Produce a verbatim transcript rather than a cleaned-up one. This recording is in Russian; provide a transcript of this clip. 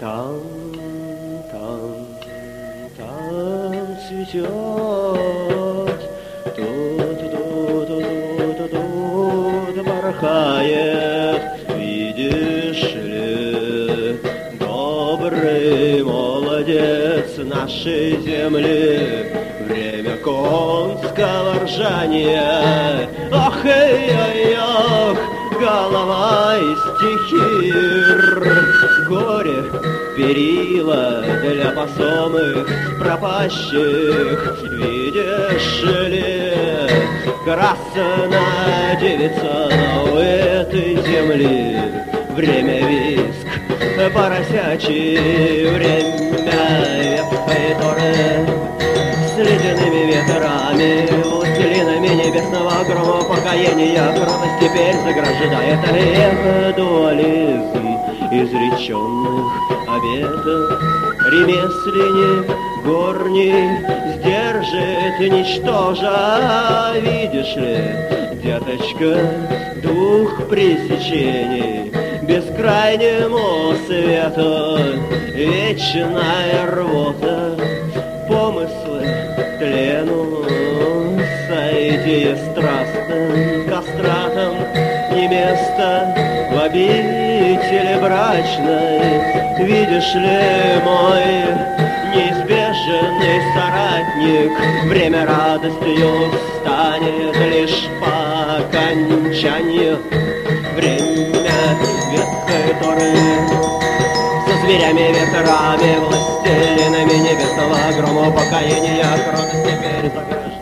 Там, там, там цветет, тут, тут, тут, тут порхает, видишь ли, добрый молодец нашей земли, время конского ржания. Ах, эй, эй, ах, голова и стихир, горе, перила для посомых пропащих. Видишь ли, красная девица у этой земли, время виск поросячий, время ветхой с ледяными ветрами, властелинами небесного грома покаяния. Кротость теперь заграждает эх, дуализм изреченных обетов. Ремесленник горний сдержит ничтожа. Видишь ли, деточка, дух пресечений бескрайнему свету, вечная рвота, помыслы тлену, сойти страстным кастратом, не место в обители брачной. Видишь ли, мой неизбежный соратник, время радостью станет лишь по окончанию. Время ветхой Торы со зверями, ветрами, властелинами небесного грома покаяния. Кротость теперь заграждает.